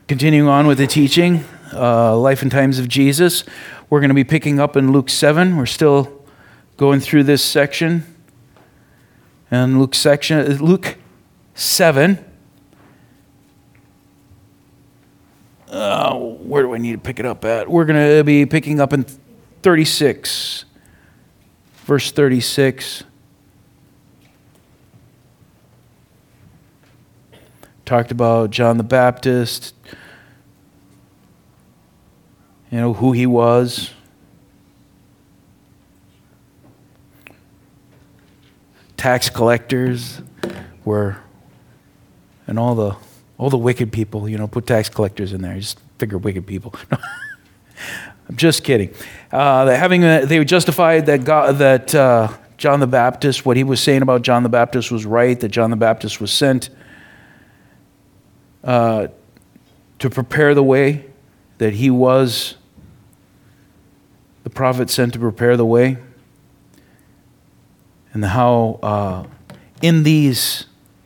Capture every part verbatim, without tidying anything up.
Continuing on with the teaching, uh, Life and Times of Jesus. We're going to be picking up in Luke seven. We're still going through this section. And Luke section, Luke seven. Uh, where do I need to pick it up at? We're going to be picking up in thirty-six. Verse thirty-six. Talked about John the Baptist, you know, who he was. Tax collectors were, and all the all the wicked people, you know, put tax collectors in there. Just figure wicked people. I'm just kidding. Uh, having a, they justified that God, that uh, John the Baptist, what he was saying about John the Baptist was right, that John the Baptist was sent Uh, to prepare the way, that he was the prophet sent to prepare the way, and how uh, in these,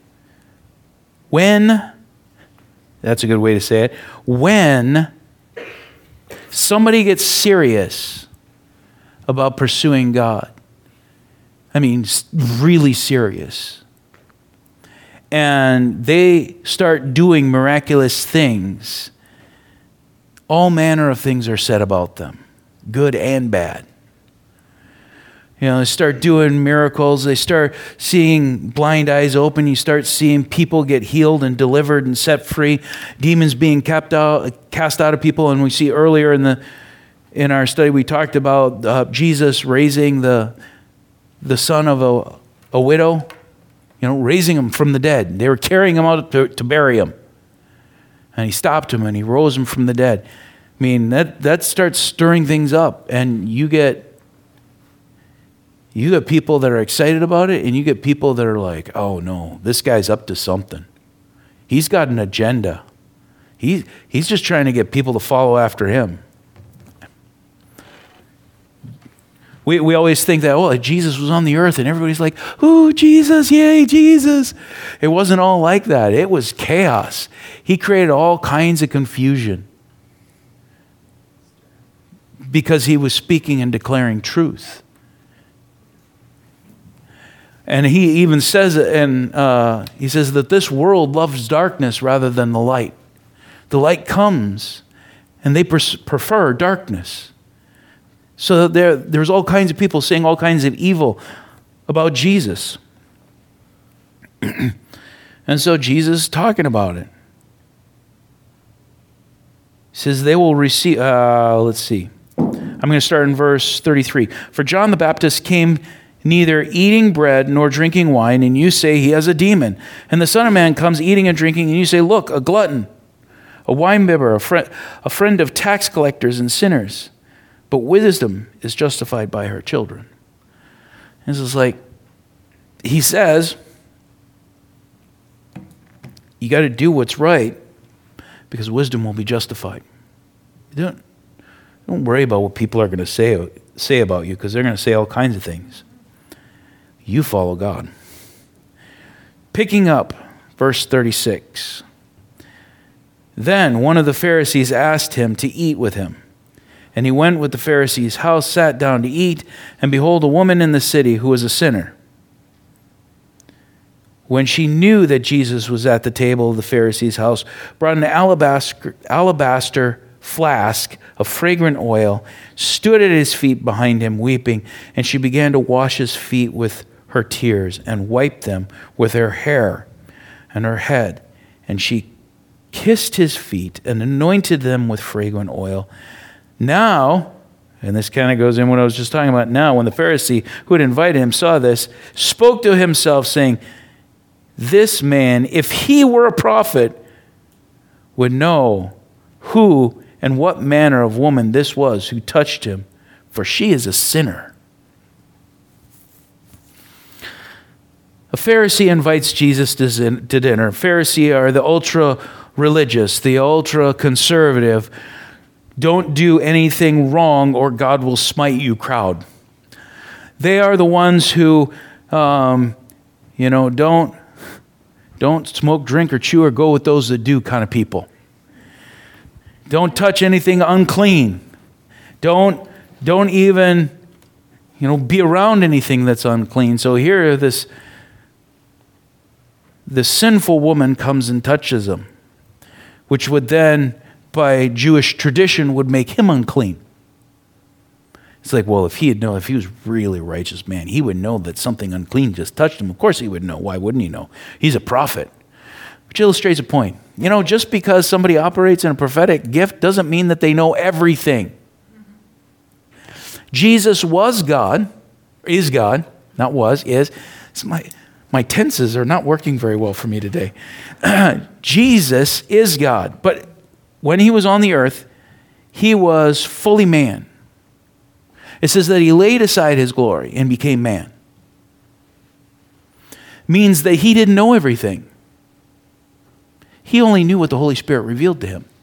when, that's a good way to say it, when somebody gets serious about pursuing God, I mean, really serious, and they start doing miraculous things, all manner of things are said about them, good and bad. You know, they start doing miracles, they start seeing blind eyes open, you start seeing people get healed and delivered and set free, demons being kept out, cast out of people. And we see earlier in the in our study, we talked about uh, Jesus raising the the son of a, a widow. You know, raising him from the dead. They were carrying him out to, to bury him. And he stopped him and he rose him from the dead. I mean, that, that starts stirring things up. And you get, you get people that are excited about it, and you get people that are like, oh no, this guy's up to something. He's got an agenda. He, he's just trying to get people to follow after him. We we always think that, oh, Jesus was on the earth and everybody's like, ooh, Jesus, yay, Jesus. It wasn't all like that. It was chaos. He created all kinds of confusion because he was speaking and declaring truth. And he even says, and uh, he says that this world loves darkness rather than the light. The light comes and they pers- prefer darkness. So there, there's all kinds of people saying all kinds of evil about Jesus. And so Jesus is talking about it. He says they will receive, uh, let's see. I'm going to start in verse thirty-three. For John the Baptist came neither eating bread nor drinking wine, and you say he has a demon. And the Son of Man comes eating and drinking, and you say, look, a glutton, a winebibber, a, fri- a friend of tax collectors and sinners. But wisdom is justified by her children. This is like, he says, you got to do what's right because wisdom will be justified. You don't, don't worry about what people are going to say, say about you, because they're going to say all kinds of things. You follow God. Picking up verse thirty-six. Then one of the Pharisees asked him to eat with him. And he went with the Pharisees' house, sat down to eat, and behold, a woman in the city who was a sinner. When she knew that Jesus was at the table of the Pharisees' house, brought an alabaster, alabaster flask of fragrant oil, stood at his feet behind him, weeping, and she began to wash his feet with her tears and wiped them with her hair and her head. And she kissed his feet and anointed them with fragrant oil. Now, and this kind of goes in what I was just talking about now, when the Pharisee who had invited him saw this, spoke to himself saying, this man, if he were a prophet, would know who and what manner of woman this was who touched him, for she is a sinner. A Pharisee invites Jesus to dinner. Pharisee are the ultra-religious, the ultra-conservative, don't do anything wrong or God will smite you crowd. They are the ones who, um, you know, don't, don't smoke, drink, or chew, or go with those that do kind of people. Don't touch anything unclean. Don't, don't even, you know, be around anything that's unclean. So here this, this sinful woman comes and touches him, which would then, by Jewish tradition, would make him unclean. It's like, well, if he had known, if he was really a righteous man, he would know that something unclean just touched him. Of course he would know. Why wouldn't he know? He's a prophet. Which illustrates a point. You know, just because somebody operates in a prophetic gift doesn't mean that they know everything. Jesus was God, is God, not was, is. So my, my tenses are not working very well for me today. Jesus is God. But when he was on the earth, he was fully man. It says that he laid aside his glory and became man. Means that he didn't know everything. He only knew what the Holy Spirit revealed to him.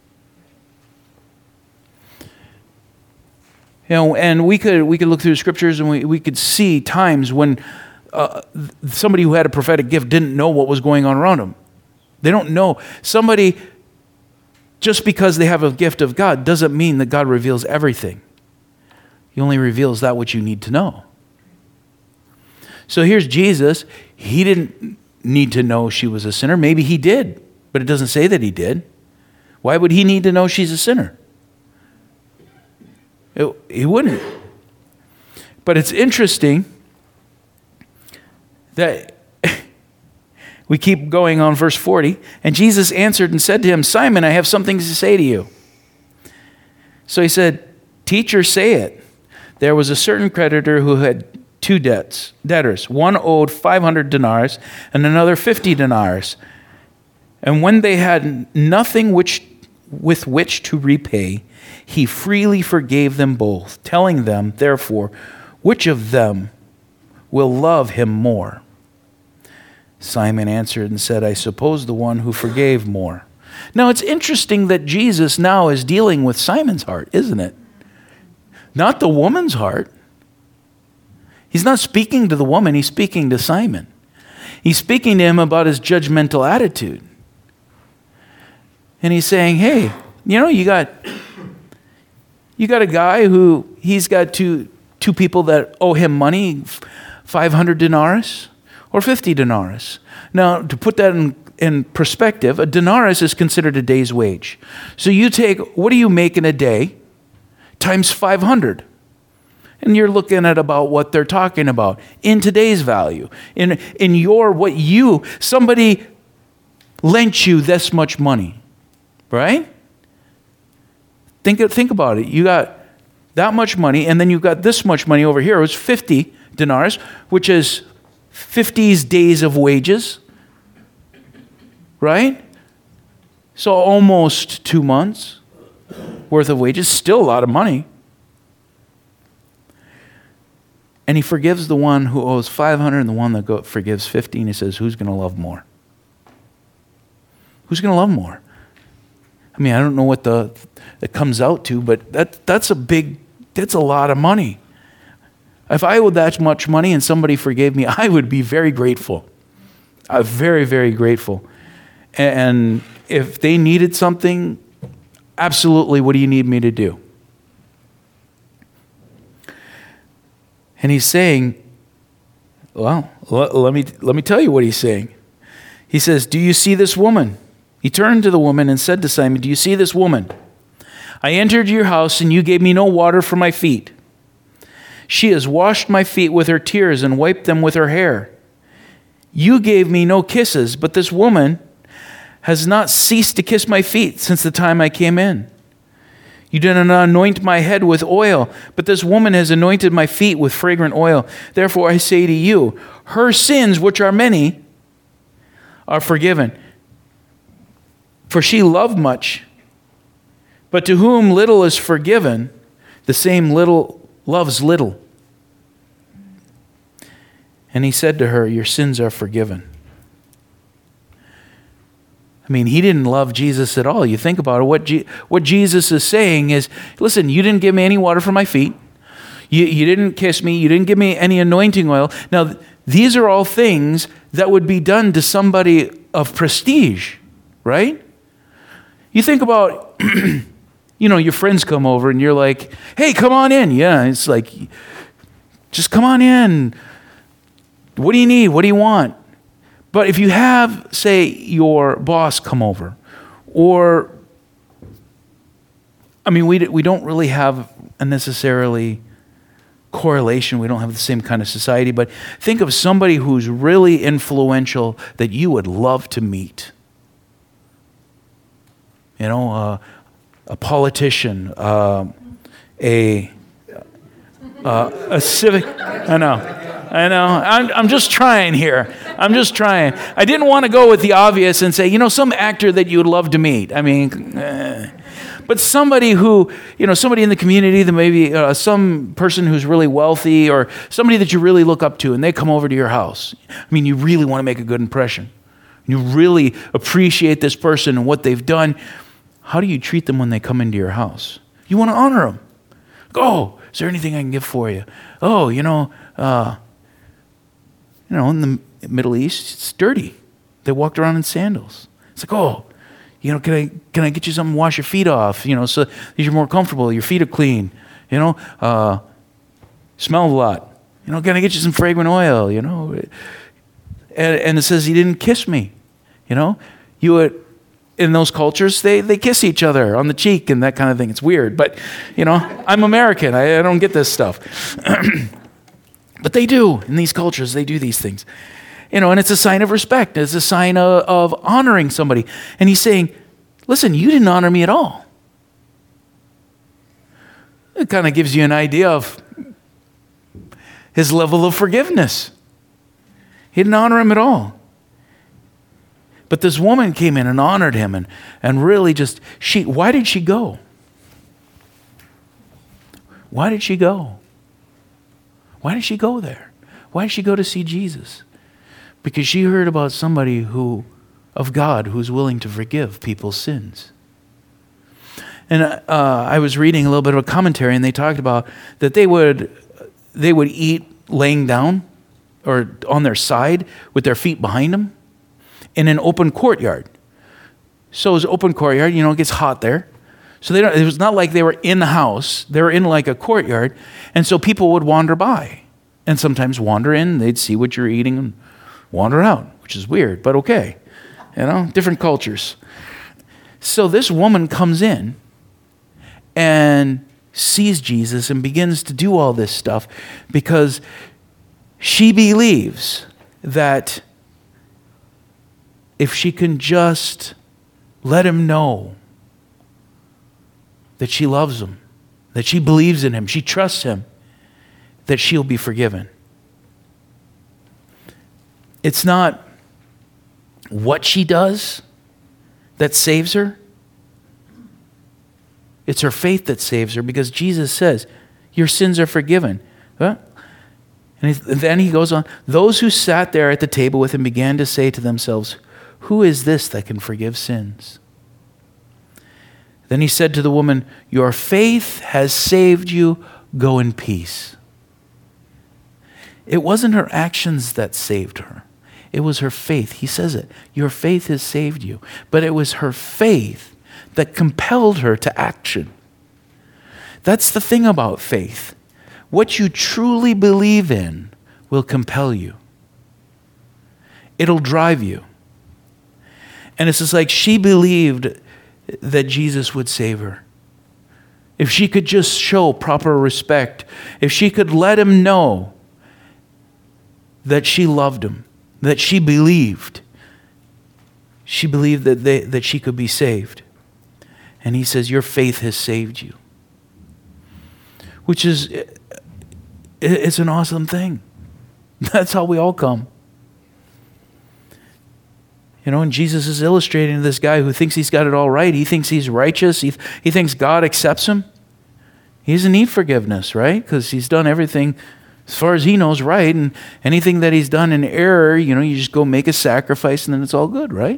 You know, and we could we could look through the scriptures and we, we could see times when uh, somebody who had a prophetic gift didn't know what was going on around them. They don't know. Somebody, just because they have a gift of God, doesn't mean that God reveals everything. He only reveals that which you need to know. So here's Jesus. He didn't need to know she was a sinner. Maybe he did, but it doesn't say that he did. Why would he need to know she's a sinner? It, he wouldn't. But it's interesting that we keep going on verse forty. And Jesus answered and said to him, Simon, I have something to say to you. So he said, Teacher, say it. There was a certain creditor who had two debts, debtors. One owed five hundred denars and another fifty denars. And when they had nothing which, with which to repay, he freely forgave them both, telling them, therefore, which of them will love him more? Simon answered and said, I suppose the one who forgave more. Now it's interesting that Jesus now is dealing with Simon's heart, isn't it? Not the woman's heart. He's not speaking to the woman, he's speaking to Simon. He's speaking to him about his judgmental attitude. And he's saying, hey, you know, you got you got a guy who, he's got two two people that owe him money, five hundred denarius or fifty denarius. Now, to put that in, in perspective, a denarius is considered a day's wage. So you take, what do you make in a day? Times five hundred. And you're looking at about what they're talking about in today's value. In, in your, what you, somebody lent you this much money, right? Think, think about it. You got that much money, and then you've got this much money over here. It was fifty denars, which is fifty's days of wages, right? So almost two months worth of wages, still a lot of money. And he forgives the one who owes five hundred and the one that go, forgives fifty, and he says, who's going to love more? Who's going to love more? I mean, I don't know what the it comes out to, but that that's a big, that's a lot of money. If I owed that much money and somebody forgave me, I would be very grateful. I'm very, very grateful. And if they needed something, absolutely, what do you need me to do? And he's saying, well, let me, let me tell you what he's saying. He says, do you see this woman? He turned to the woman and said to Simon, do you see this woman? I entered your house and you gave me no water for my feet. She has washed my feet with her tears and wiped them with her hair. You gave me no kisses, but this woman has not ceased to kiss my feet since the time I came in. You did not anoint my head with oil, but this woman has anointed my feet with fragrant oil. Therefore I say to you, her sins, which are many, are forgiven. For she loved much, but to whom little is forgiven, the same little loves little. And he said to her, your sins are forgiven. I mean, he didn't love Jesus at all. You think about it, what, Je- what Jesus is saying is, listen, you didn't give me any water for my feet. You, you didn't kiss me. You didn't give me any anointing oil. Now, th- these are all things that would be done to somebody of prestige, right? You think about, you know, your friends come over and you're like, hey, come on in. Yeah, it's like, just come on in. What do you need? What do you want? But if you have, say, your boss come over, or, I mean, we we don't really have a necessarily correlation. We don't have the same kind of society, but think of somebody who's really influential that you would love to meet. You know, uh, a politician, uh, a uh, a civic. I know, I know. I'm I'm just trying here. I'm just trying. I didn't want to go with the obvious and say, you know, some actor that you would love to meet. I mean. Eh. But somebody who, you know, somebody in the community that maybe uh, some person who's really wealthy or somebody that you really look up to, and they come over to your house. I mean, you really want to make a good impression. You really appreciate this person and what they've done. How do you treat them when they come into your house? You want to honor them. Oh, is there anything I can get for you? Oh, you know, uh, you know, in the Middle East, it's dirty. They walked around in sandals. It's like, oh, you know, can I can I get you something to wash your feet off? You know, so that you're more comfortable. Your feet are clean. You know, uh, smell a lot. You know, can I get you some fragrant oil? You know, and, and it says he didn't kiss me. You know, you would in those cultures they they kiss each other on the cheek and that kind of thing. It's weird, but you know, I'm American. I, I don't get this stuff, but they do in these cultures. They do these things. You know, and it's a sign of respect. It's a sign of, of honoring somebody. And he's saying, listen, you didn't honor me at all. It kind of gives you an idea of his level of forgiveness. He didn't honor him at all. But this woman came in and honored him and, and really just, she, why did she go? Why did she go? Why did she go there? Why did she go to see Jesus? Because she heard about somebody who, of God, who's willing to forgive people's sins. And uh, I was reading a little bit of a commentary, and they talked about that they would they would eat laying down or on their side with their feet behind them in an open courtyard. So it was an open courtyard, you know, it gets hot there. So they don't, it was not like they were in the house. They were in like a courtyard. And so people would wander by and sometimes wander in. They'd see what you're eating and wander out, which is weird, but okay. You know, different cultures. So this woman comes in and sees Jesus and begins to do all this stuff because she believes that if she can just let him know that she loves him, that she believes in him, she trusts him, that she'll be forgiven. It's not what she does that saves her. It's her faith that saves her because Jesus says, your sins are forgiven. Huh? And then he goes on, those who sat there at the table with him began to say to themselves, who is this that can forgive sins? Then he said to the woman, your faith has saved you. Go in peace. It wasn't her actions that saved her. It was her faith. He says it. Your faith has saved you. But it was her faith that compelled her to action. That's the thing about faith. What you truly believe in will compel you. It'll drive you. And it's just like she believed that Jesus would save her. If she could just show proper respect, if she could let him know that she loved him, that she believed, she believed that they, that she could be saved. And he says, your faith has saved you. Which is, it's an awesome thing. That's how we all come. You know, and Jesus is illustrating this guy who thinks he's got it all right. He thinks he's righteous. He, he thinks God accepts him. He doesn't need forgiveness, right? Because he's done everything as far as he knows right. And anything that he's done in error, you know, you just go make a sacrifice and then it's all good, right?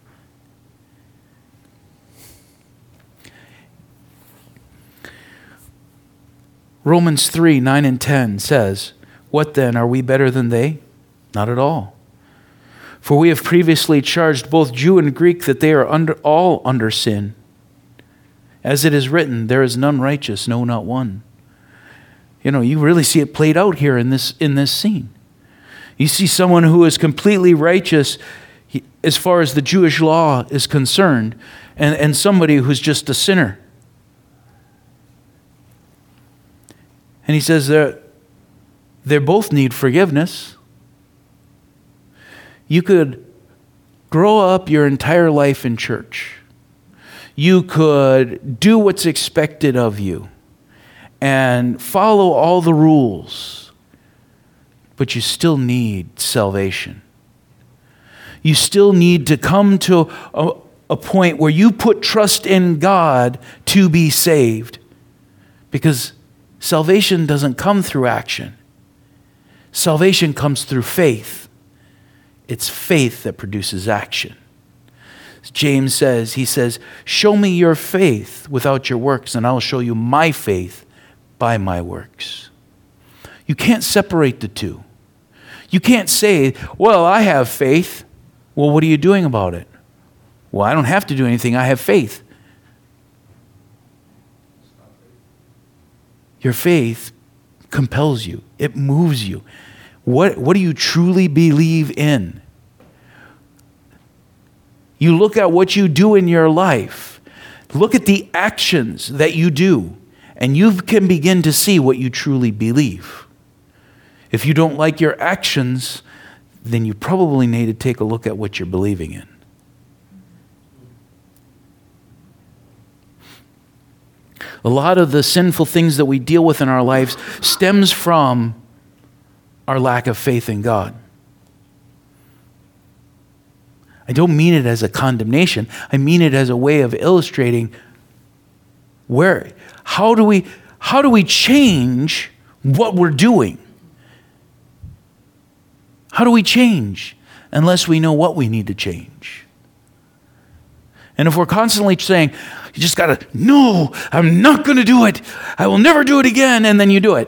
Romans three, nine and ten says, what then? Are we better than they? Not at all. For we have previously charged both Jew and Greek that they are under all under sin. As it is written, there is none righteous, no, not one. You know, you really see it played out here in this in this scene. You see someone who is completely righteous as far as the Jewish law is concerned, and, and somebody who's just a sinner. And he says that they both need forgiveness. You could grow up your entire life in church. You could do what's expected of you and follow all the rules, but you still need salvation. You still need to come to a, a point where you put trust in God to be saved, because salvation doesn't come through action. Salvation comes through faith. It's faith that produces action. James says, he says, show me your faith without your works, and I'll show you my faith by my works. You can't separate the two. You can't say, well, I have faith. Well, what are you doing about it? Well, I don't have to do anything. I have faith. Your faith compels you. It moves you. What, what do you truly believe in? You look at what you do in your life. Look at the actions that you do, and you can begin to see what you truly believe. If you don't like your actions, then you probably need to take a look at what you're believing in. A lot of the sinful things that we deal with in our lives stems from our lack of faith in God. I don't mean it as a condemnation. I mean it as a way of illustrating where, how do we, how do we change what we're doing? How do we change unless we know what we need to change? And if we're constantly saying, you just got to, no, I'm not going to do it. I will never do it again. And then you do it.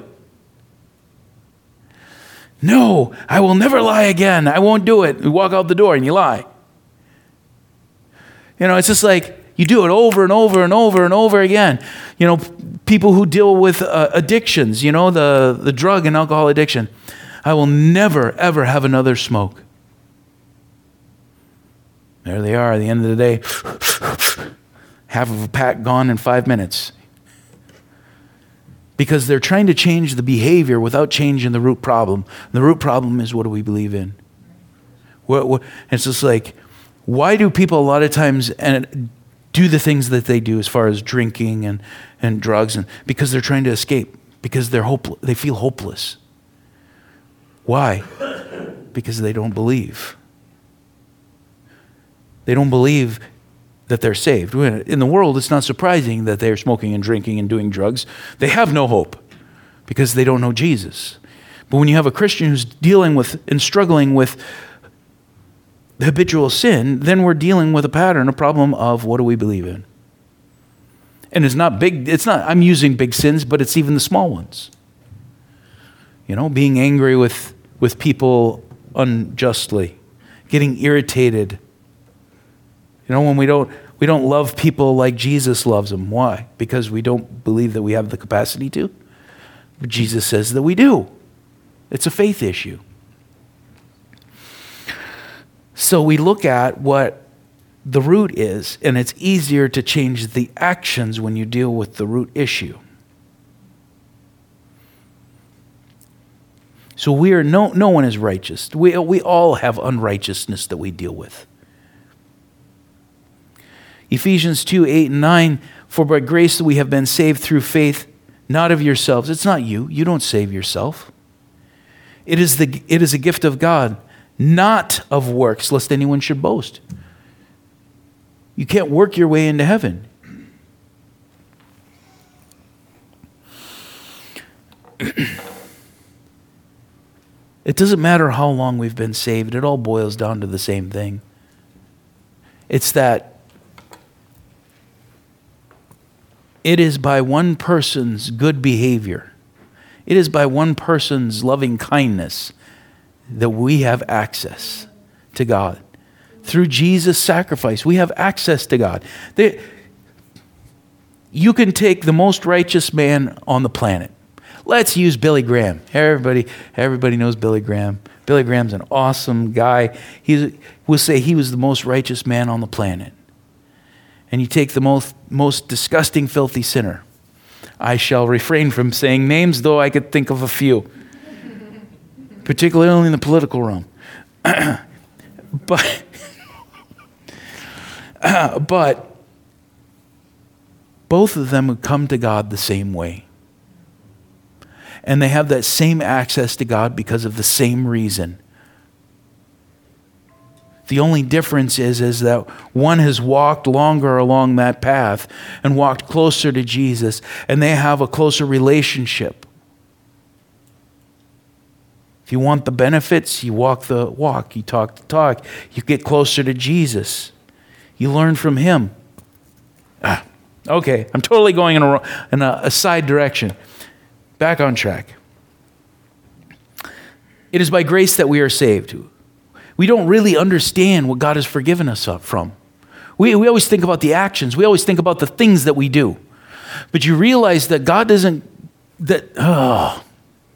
No, I will never lie again. I won't do it. You walk out the door and you lie. You know, it's just like you do it over and over and over and over again. You know, people who deal with uh, addictions, you know, the, the drug and alcohol addiction. I will never, ever have another smoke. There they are at the end of the day. Half of a pack gone in five minutes. Because they're trying to change the behavior without changing the root problem. The root problem is, what do we believe in? What, what, it's just like, why do people a lot of times and do the things that they do as far as drinking and, and drugs? And because they're trying to escape. Because they're hopeless. They feel hopeless. Why? Because they don't believe. They don't believe that they're saved. In the world, it's not surprising that they're smoking and drinking and doing drugs. They have no hope because they don't know Jesus. But when you have a Christian who's dealing with and struggling with habitual sin, then we're dealing with a pattern, a problem of what do we believe in? And it's not big, it's not, I'm using big sins, but it's even the small ones. You know, being angry with, with people unjustly, getting irritated. You know, when we don't we don't love people like Jesus loves them. Why? Because we don't believe that we have the capacity to. But Jesus says that we do. It's a faith issue. So we look at what the root is, and it's easier to change the actions when you deal with the root issue. So we are no no one is righteous. We we all have unrighteousness that we deal with. Ephesians two, eight and nine, for by grace we have been saved through faith, not of yourselves. It's not you. You don't save yourself. It is the it is a gift of God, not of works, lest anyone should boast. You can't work your way into heaven. It doesn't matter how long we've been saved. It all boils down to the same thing. It's that it is by one person's good behavior, it is by one person's loving kindness that we have access to God. Through Jesus' sacrifice, we have access to God. They, you can take the most righteous man on the planet. Let's use Billy Graham. Everybody, everybody knows Billy Graham. Billy Graham's an awesome guy. He's, we'll say he was the most righteous man on the planet. And you take the most, most disgusting, filthy sinner. I shall refrain from saying names, though I could think of a few, particularly in the political realm. but, uh, but both of them would come to God the same way. And they have that same access to God because of the same reason. The only difference is, is that one has walked longer along that path and walked closer to Jesus, and they have a closer relationship. If you want the benefits, you walk the walk, you talk the talk, you get closer to Jesus. You learn from him. Ah, okay, I'm totally going in a, in a, a side direction. Back on track. It is by grace that we are saved. We don't really understand what God has forgiven us from. We, we always think about the actions. We always think about the things that we do. But you realize that God doesn't, that, oh.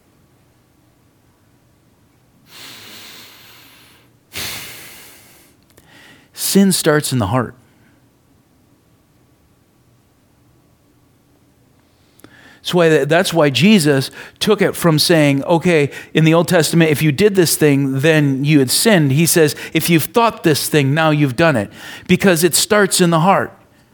Sin starts in the heart. That's why, that's why Jesus took it from saying, okay, in the Old Testament, if you did this thing, then you had sinned. He says, if you've thought this thing, now you've done it. Because it starts in the heart.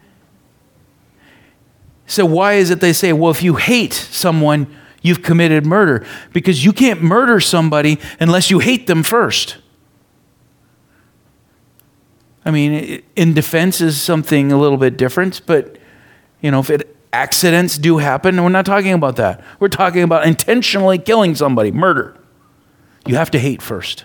So why is it they say, well, if you hate someone, you've committed murder? Because you can't murder somebody unless you hate them first. I mean, in defense is something a little bit different, but, you know, if it accidents do happen, we're not talking about that. We're talking about intentionally killing somebody, murder. You have to hate first.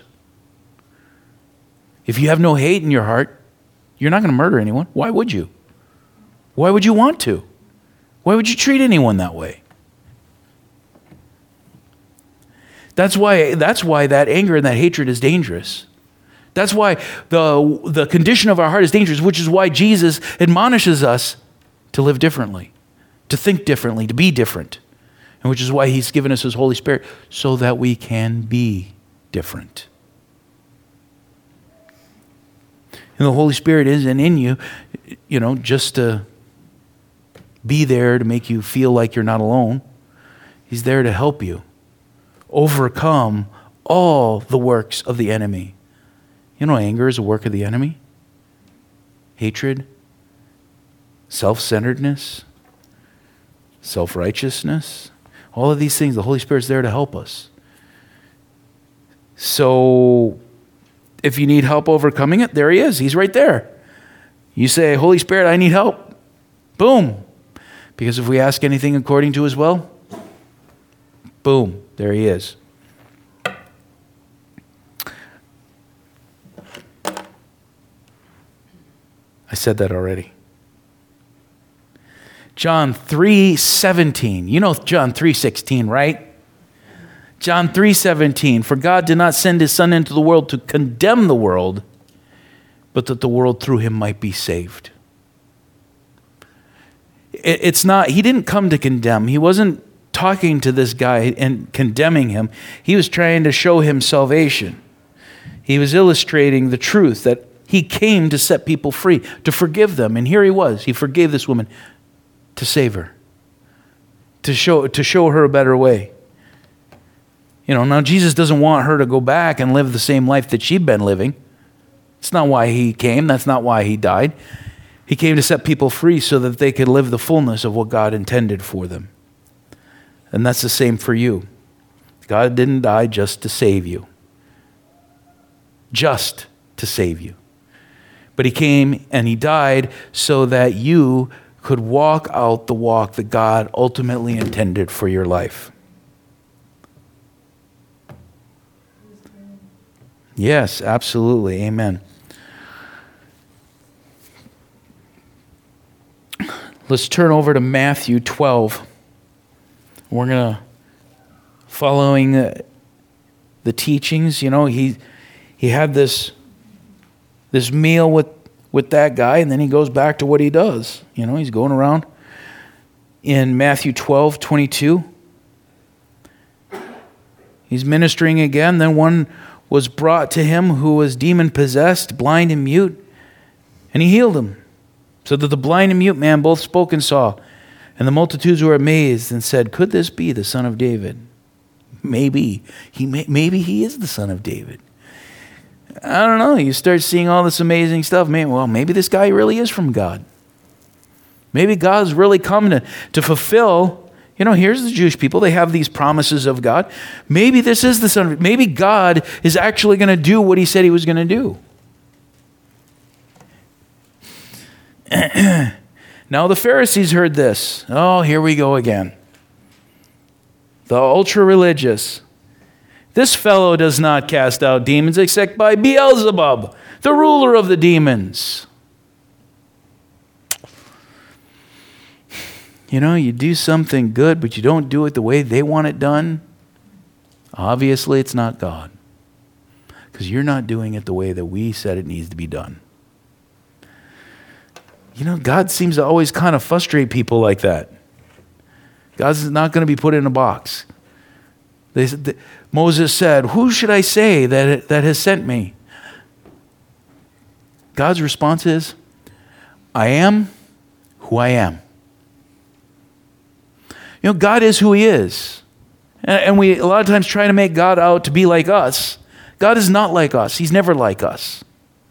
If you have no hate in your heart, you're not going to murder anyone. Why would you? Why would you want to? Why would you treat anyone that way? That's why, that's why that anger and that hatred is dangerous. That's why the, the condition of our heart is dangerous, which is why Jesus admonishes us to live differently, to think differently, to be different. And which is why he's given us his Holy Spirit, so that we can be different. And the Holy Spirit isn't in you, you know, just to be there to make you feel like you're not alone. He's there to help you overcome all the works of the enemy. You know, anger is a work of the enemy. Hatred, self-centeredness, self-righteousness, all of these things, the Holy Spirit's there to help us. So if you need help overcoming it, there he is. He's right there. You say, Holy Spirit, I need help. Boom. Because if we ask anything according to his will, boom, there he is. I said that already. John three seventeen. You know John three sixteen, right? John three seventeen. For God did not send his Son into the world to condemn the world, but that the world through him might be saved. It's not, he didn't come to condemn. He wasn't talking to this guy and condemning him. He was trying to show him salvation. He was illustrating the truth that he came to set people free, to forgive them. And here he was. He forgave this woman to save her, to show, to show her a better way. You know, now Jesus doesn't want her to go back and live the same life that she'd been living. It's not why he came. That's not why he died. He came to set people free so that they could live the fullness of what God intended for them. And that's the same for you. God didn't die just to save you. Just to save you. But he came and he died so that you could walk out the walk that God ultimately intended for your life. Yes, absolutely. Amen. Let's turn over to Matthew twelve. We're going to, following the, the teachings, you know, he he had this this meal with, with that guy, and then he goes back to what he does. You know, he's going around in Matthew twelve twenty-two. He's ministering again. Then one was brought to him who was demon-possessed, blind and mute, and he healed him, so that the blind and mute man both spoke and saw. And the multitudes were amazed and said, "Could this be the Son of David?" Maybe. He may, maybe he is the Son of David. I don't know. You start seeing all this amazing stuff. Maybe, well, maybe this guy really is from God. Maybe God's really come to, to fulfill, you know, here's the Jewish people. They have these promises of God. Maybe this is the Son of, maybe God is actually going to do what he said he was going to do. Now the Pharisees heard this. Oh, here we go again. The ultra-religious. This fellow does not cast out demons except by Beelzebub, the ruler of the demons. You know, you do something good, but you don't do it the way they want it done. Obviously, it's not God. Because you're not doing it the way that we said it needs to be done. You know, God seems to always kind of frustrate people like that. God's not going to be put in a box. They, they, Moses said, "Who should I say that, that has sent me?" God's response is, "I am who I am." You know, God is who he is. And, and we a lot of times try to make God out to be like us. God is not like us. He's never like us.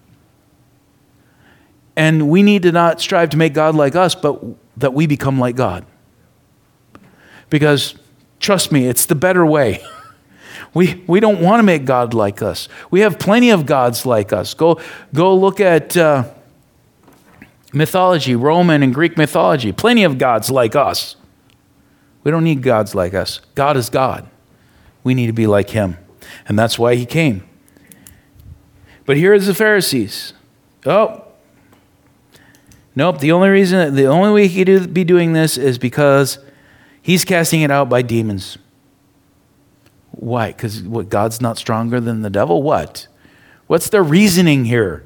And we need to not strive to make God like us, but that we become like God. Because, trust me, it's the better way. We we don't want to make God like us. We have plenty of gods like us. Go, go look at uh, mythology, Roman and Greek mythology. Plenty of gods like us. We don't need gods like us. God is God. We need to be like him. And that's why he came. But here is the Pharisees. Oh, nope. The only reason, the only way he could be doing this is because he's casting it out by demons. Why? Because what, God's not stronger than the devil? What? What's the reasoning here?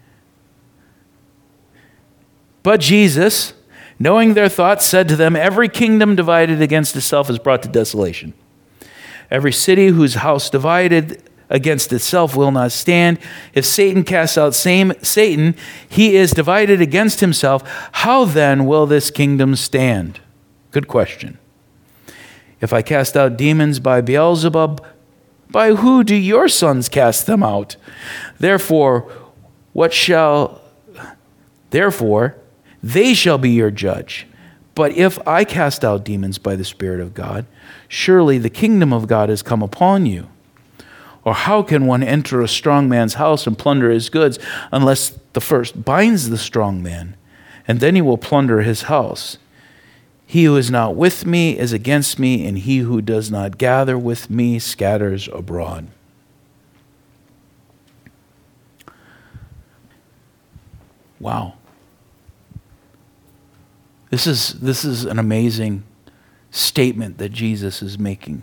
But Jesus, knowing their thoughts, said to them, "Every kingdom divided against itself is brought to desolation. Every city whose house divided against itself will not stand. If Satan casts out same Satan, he is divided against himself. How then will this kingdom stand?" Good question. "If I cast out demons by Beelzebub, by who do your sons cast them out? Therefore, what shall, therefore, they shall be your judge. But if I cast out demons by the Spirit of God, surely the kingdom of God has come upon you. Or how can one enter a strong man's house and plunder his goods unless the first binds the strong man, and then he will plunder his house? He who is not with me is against me, and he who does not gather with me scatters abroad." Wow. This is, this is an amazing statement that Jesus is making.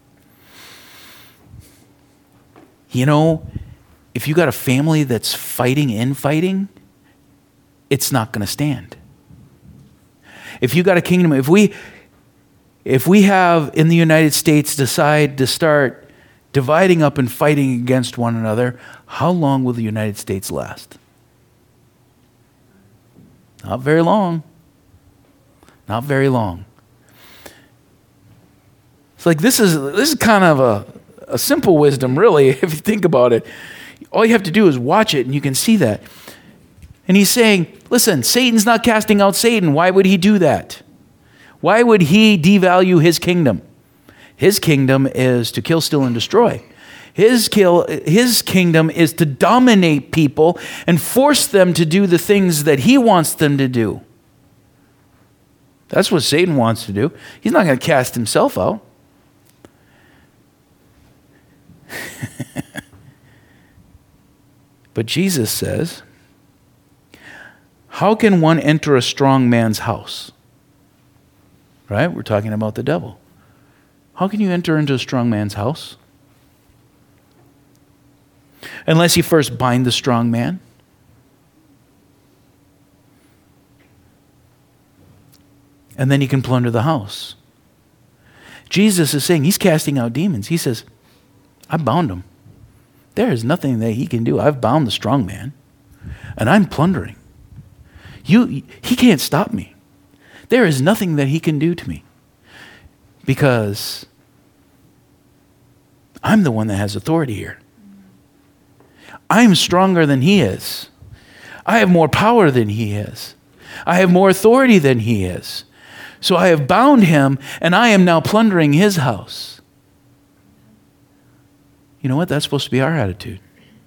You know, if you got a family that's fighting infighting, it's not going to stand. If you got a kingdom, if we if we have in the United States decide to start dividing up and fighting against one another, how long will the United States last? Not very long. Not very long. It's like this is this is kind of a, a simple wisdom, really, if you think about it. All you have to do is watch it and you can see that. And he's saying, listen, Satan's not casting out Satan. Why would he do that? Why would he devalue his kingdom? His kingdom is to kill, steal, and destroy. His, kill, his kingdom is to dominate people and force them to do the things that he wants them to do. That's what Satan wants to do. He's not going to cast himself out. But Jesus says, how can one enter a strong man's house? Right? We're talking about the devil. How can you enter into a strong man's house? Unless you first bind the strong man. and then he can plunder the house. Jesus is saying he's casting out demons. He says, I bound him. There is nothing that he can do. I've bound the strong man, and I'm plundering. You, he can't stop me. There is nothing that he can do to me because I'm the one that has authority here. I'm stronger than he is. I have more power than he is. I have more authority than he is. So I have bound him, and I am now plundering his house. You know what? That's supposed to be our attitude.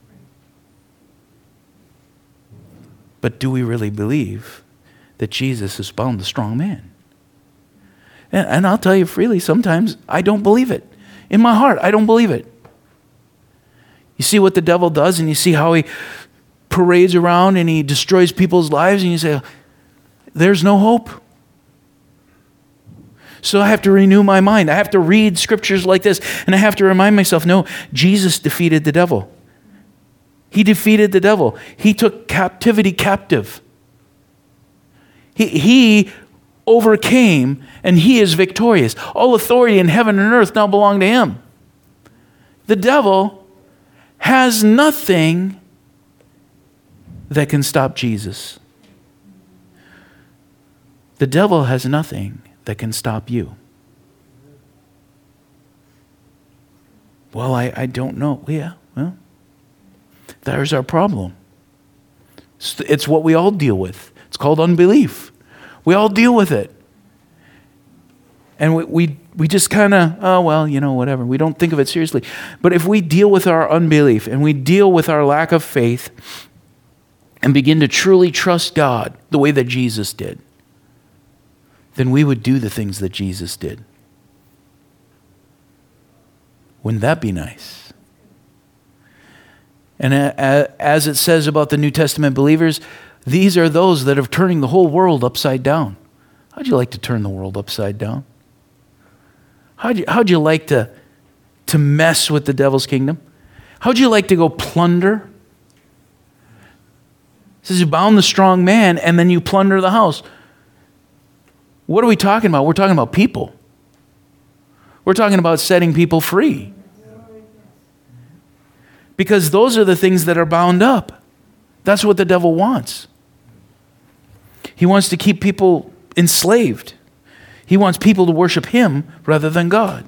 But do we really believe that Jesus has bound the strong man? And, and I'll tell you freely, sometimes I don't believe it. In my heart, I don't believe it. You see what the devil does, and you see how he parades around and he destroys people's lives, and you say, there's no hope. So I have to renew my mind. I have to read scriptures like this, and I have to remind myself, no, Jesus defeated the devil. He defeated the devil. He took captivity captive. He, he overcame, and he is victorious. All authority in heaven and earth now belong to him. The devil has nothing that can stop Jesus. The devil has nothing that can stop you. Well, I, I don't know. Yeah, well, there's our problem. It's, it's what we all deal with. It's called unbelief. We all deal with it. And we we, we just kind of, oh, well, you know, whatever. We don't think of it seriously. But if we deal with our unbelief and we deal with our lack of faith and begin to truly trust God the way that Jesus did, then we would do the things that Jesus did. Wouldn't that be nice? And as it says about the New Testament believers, these are those that are turning the whole world upside down. How'd you like to turn the world upside down? How'd you, how'd you like to, to mess with the devil's kingdom? How'd you like to go plunder? It says you bound the strong man and then you plunder the house. What are we talking about? We're talking about people. We're talking about setting people free. Because those are the things that are bound up. That's what the devil wants. He wants to keep people enslaved. He wants people to worship him rather than God.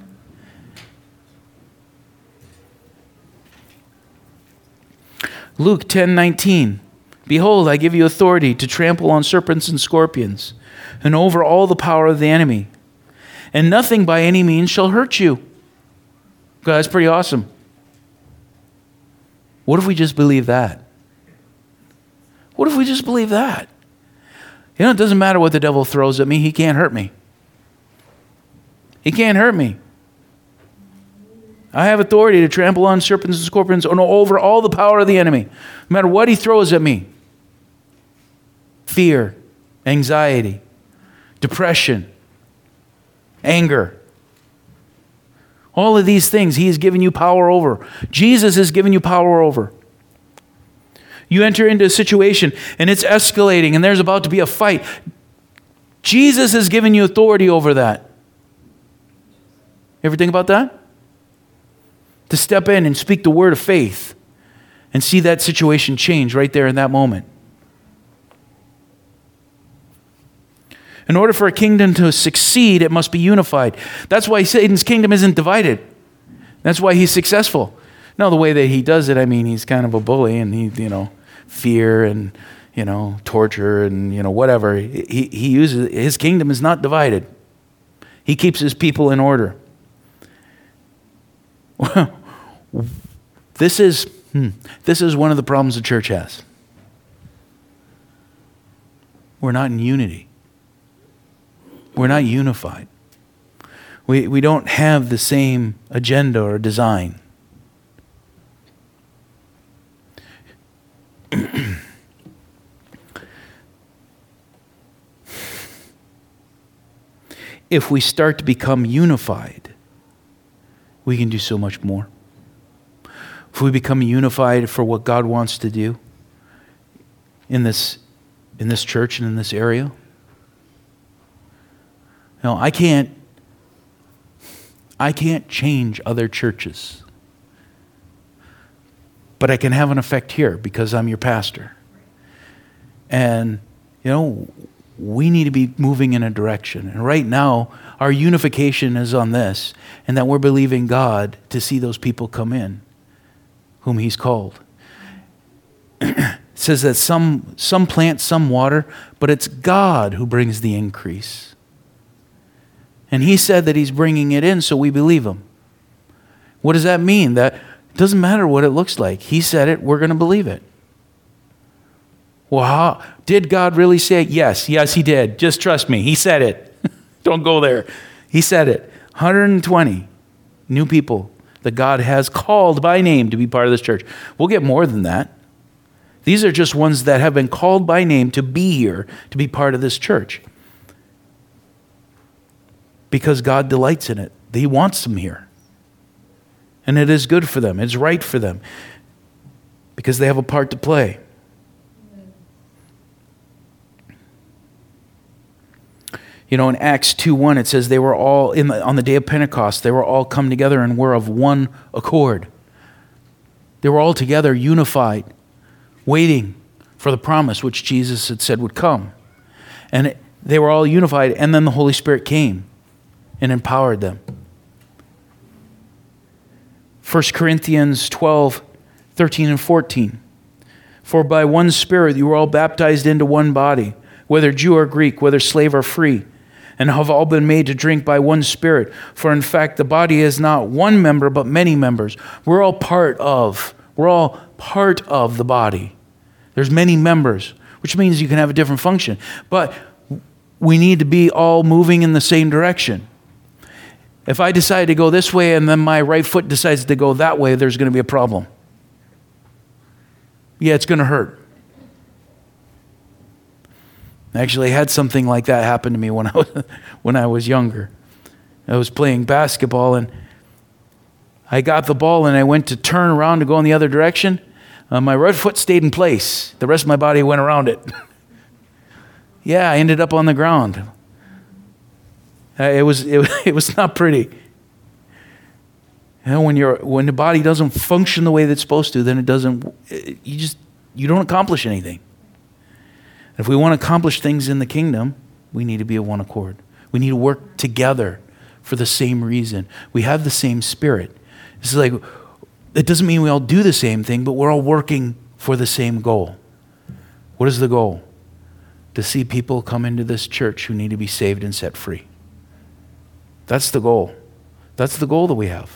Luke ten nineteen. Behold, I give you authority to trample on serpents and scorpions, and over all the power of the enemy. And nothing by any means shall hurt you. God, that's pretty awesome. What if we just believe that? What if we just believe that? You know, it doesn't matter what the devil throws at me. He can't hurt me. He can't hurt me. I have authority to trample on serpents and scorpions and over all the power of the enemy. No matter what he throws at me. Fear, anxiety, depression, anger. All of these things he has given you power over. Jesus has given you power over. You enter into a situation and it's escalating and there's about to be a fight. Jesus has given you authority over that. You ever think about that? To step in and speak the word of faith and see that situation change right there in that moment. In order for a kingdom to succeed, it must be unified. That's why Satan's kingdom isn't divided. That's why he's successful. Now, the way that he does it, I mean, he's kind of a bully and he, you know, fear and, you know, torture and, you know, whatever. He, he uses, his kingdom is not divided. He keeps his people in order. This is, hmm, this is one of the problems the church has. We're not in unity. We're not unified. We, we don't have the same agenda or design. If we start to become unified, we can do so much more. If we become unified for what God wants to do in this, in this church and in this area, know, I can't, I can't change other churches. But I can have an effect here because I'm your pastor. And, you know, we need to be moving in a direction. And right now, our unification is on this, and that we're believing God to see those people come in whom he's called. It says that some, some plant, some water, but it's God who brings the increase. And he said that he's bringing it in, so we believe him. What does that mean? That it doesn't matter what it looks like. He said it, we're going to believe it. Well, how, did God really say it? Yes, yes, he did. Just trust me. He said it. Don't go there. He said it. one hundred twenty new people that God has called by name to be part of this church. We'll get more than that. These are just ones that have been called by name to be here, to be part of this church. Because God delights in it. He wants them here. And it is good for them. It's right for them. Because they have a part to play. You know, in Acts two one, it says they were all, in the, on the day of Pentecost, they were all come together and were of one accord. They were all together, unified, waiting for the promise which Jesus had said would come. And it, they were all unified, and then the Holy Spirit came and empowered them. First Corinthians twelve, thirteen and fourteen. For by one Spirit you were all baptized into one body, whether Jew or Greek, whether slave or free, and have all been made to drink by one Spirit. For in fact, the body is not one member, but many members. We're all part of, we're all part of the body. There's many members, which means you can have a different function. But we need to be all moving in the same direction. If I decide to go this way and then my right foot decides to go that way, there's going to be a problem. Yeah, it's going to hurt. I actually had something like that happen to me when I was, when I was younger. I was playing basketball and I got the ball and I went to turn around to go in the other direction. Uh, my right foot stayed in place. The rest of my body went around it. Yeah, I ended up on the ground. Uh, it was it, it was not pretty. You know, when you're when the body doesn't function the way that it's supposed to, then it doesn't. It, you just you don't accomplish anything. If we want to accomplish things in the kingdom, we need to be of one accord. We need to work together for the same reason. We have the same spirit. It's like, it doesn't mean we all do the same thing, but we're all working for the same goal. What is the goal? To see people come into this church who need to be saved and set free. That's the goal. That's the goal that we have.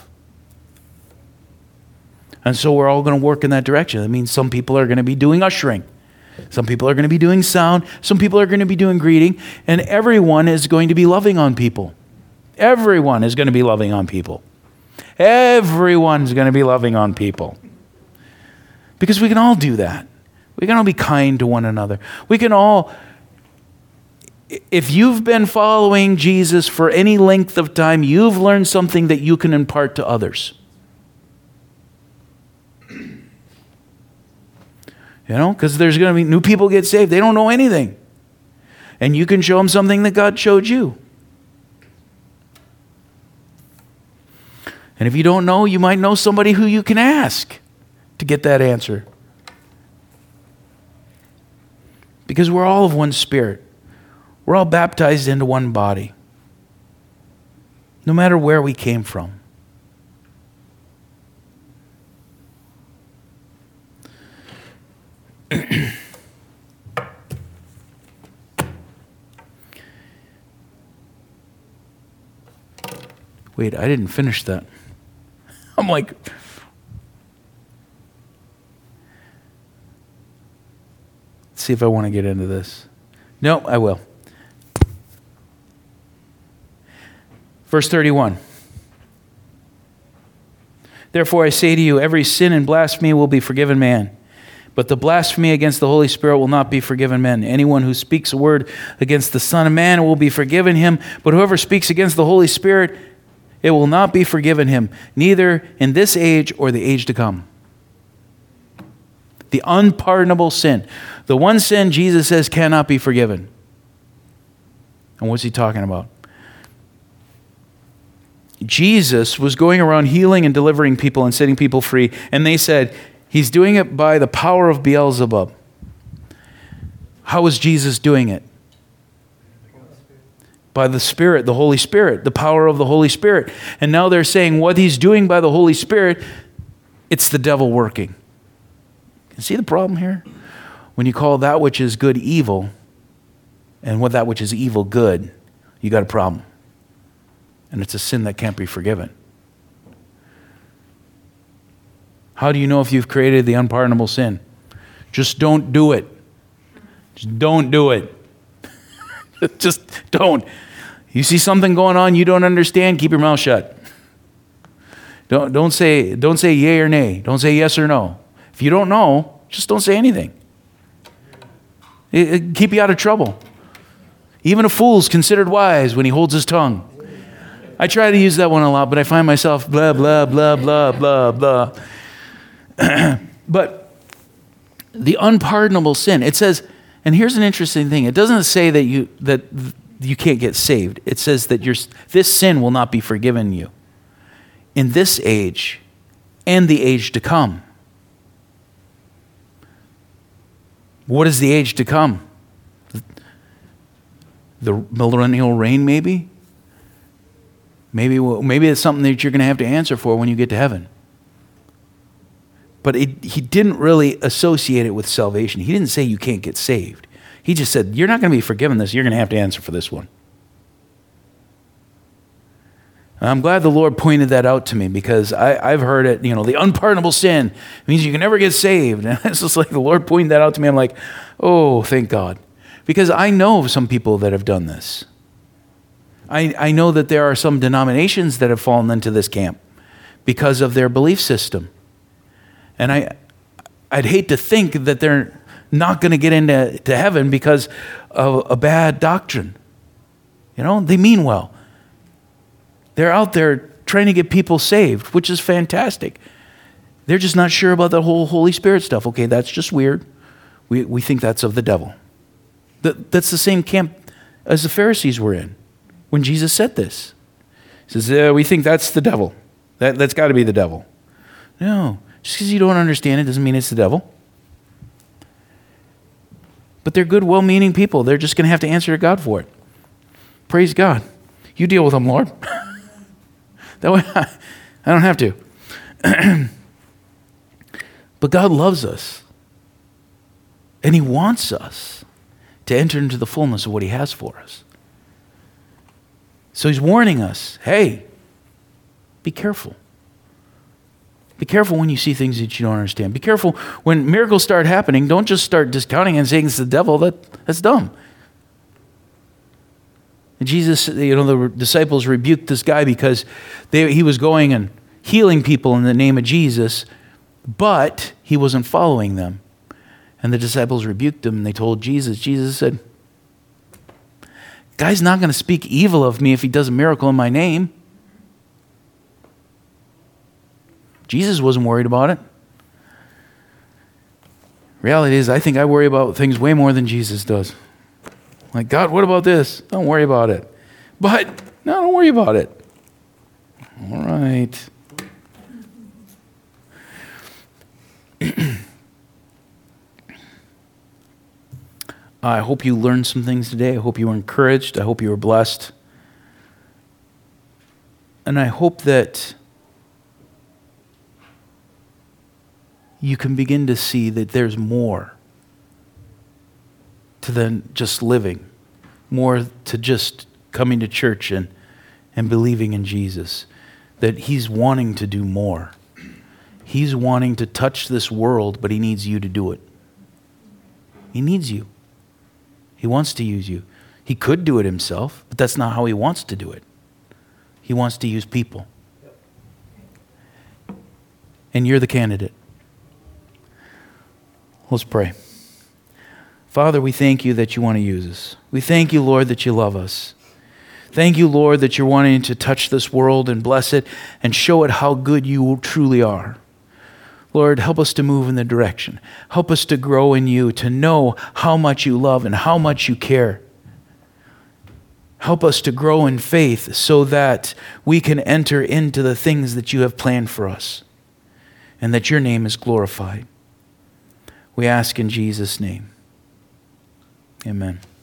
And so we're all going to work in that direction. That means some people are going to be doing ushering. Some people are going to be doing sound. Some people are going to be doing greeting. And everyone is going to be loving on people. Everyone is going to be loving on people. Everyone's going to be loving on people. Because we can all do that. We can all be kind to one another. We can all, if you've been following Jesus for any length of time, you've learned something that you can impart to others. You know, because there's going to be new people get saved. They don't know anything. And you can show them something that God showed you. And if you don't know, you might know somebody who you can ask to get that answer. Because we're all of one spirit. We're all baptized into one body. No matter where we came from. Wait, I didn't finish that. I'm like, let's see if I want to get into this. No, I will. Verse thirty-one. Therefore I say to you, every sin and blasphemy will be forgiven man. But the blasphemy against the Holy Spirit will not be forgiven men. Anyone who speaks a word against the Son of Man will be forgiven him. But whoever speaks against the Holy Spirit, it will not be forgiven him, neither in this age or the age to come. The unpardonable sin. The one sin Jesus says cannot be forgiven. And what's he talking about? Jesus was going around healing and delivering people and setting people free, and they said, he's doing it by the power of Beelzebub. How was Jesus doing it? By the Spirit, the Holy Spirit, the power of the Holy Spirit. And now they're saying what he's doing by the Holy Spirit, it's the devil working. You see the problem here? When you call that which is good evil, and what that which is evil good, you got a problem. And it's a sin that can't be forgiven. How do you know if you've created the unpardonable sin? Just don't do it. Just don't do it. Just don't. You see something going on you don't understand, keep your mouth shut. Don't, don't say, don't say yay or nay. Don't say yes or no. If you don't know, just don't say anything. It, it keep you out of trouble. Even a fool's considered wise when he holds his tongue. I try to use that one a lot, but I find myself blah, blah, blah, blah, blah, blah. But the unpardonable sin, it says, and here's an interesting thing. It doesn't say that you that you can't get saved. It says that your this sin will not be forgiven you in this age and the age to come. What is the age to come? The millennial reign, maybe? Maybe, maybe it's something that you're going to have to answer for when you get to heaven. But it, he didn't really associate it with salvation. He didn't say you can't get saved. He just said, you're not going to be forgiven this. You're going to have to answer for this one. And I'm glad the Lord pointed that out to me, because I, I've heard it, you know, the unpardonable sin means you can never get saved. And it's just like the Lord pointed that out to me. I'm like, oh, thank God. Because I know some people that have done this. I, I know that there are some denominations that have fallen into this camp because of their belief system. And I, I'd hate to think that they're not going to get into to heaven because of a bad doctrine. You know, they mean well. They're out there trying to get people saved, which is fantastic. They're just not sure about the whole Holy Spirit stuff. Okay, that's just weird. We, we think that's of the devil. That, that's the same camp as the Pharisees were in when Jesus said this. He says, yeah, we think that's the devil. That, that's got to be the devil. No. Just because you don't understand it doesn't mean it's the devil. But they're good, well-meaning people. They're just going to have to answer to God for it. Praise God. You deal with them, Lord. That way I, I don't have to. But God loves us. And he wants us to enter into the fullness of what he has for us. So he's warning us, hey, be careful. Be careful when you see things that you don't understand. Be careful when miracles start happening. Don't just start discounting and saying it's the devil. That, that's dumb. And Jesus, you know, the disciples rebuked this guy because they, he was going and healing people in the name of Jesus, but he wasn't following them. And the disciples rebuked him, and they told Jesus. Jesus said, guy's not going to speak evil of me if he does a miracle in my name. Jesus wasn't worried about it. Reality is, I think I worry about things way more than Jesus does. Like, God, what about this? Don't worry about it. But, no, don't worry about it. All right. I hope you learned some things today. I hope you were encouraged. I hope you were blessed. And I hope that you can begin to see that there's more to than just living, more to just coming to church and, and believing in Jesus, that he's wanting to do more. He's wanting to touch this world, but he needs you to do it. He needs you. He wants to use you. He could do it himself, but that's not how he wants to do it. He wants to use people. And you're the candidate. Let's pray. Father, we thank you that you want to use us. We thank you, Lord, that you love us. Thank you, Lord, that you're wanting to touch this world and bless it and show it how good you truly are. Lord, help us to move in the direction. Help us to grow in you, to know how much you love and how much you care. Help us to grow in faith so that we can enter into the things that you have planned for us and that your name is glorified. We ask in Jesus' name. Amen.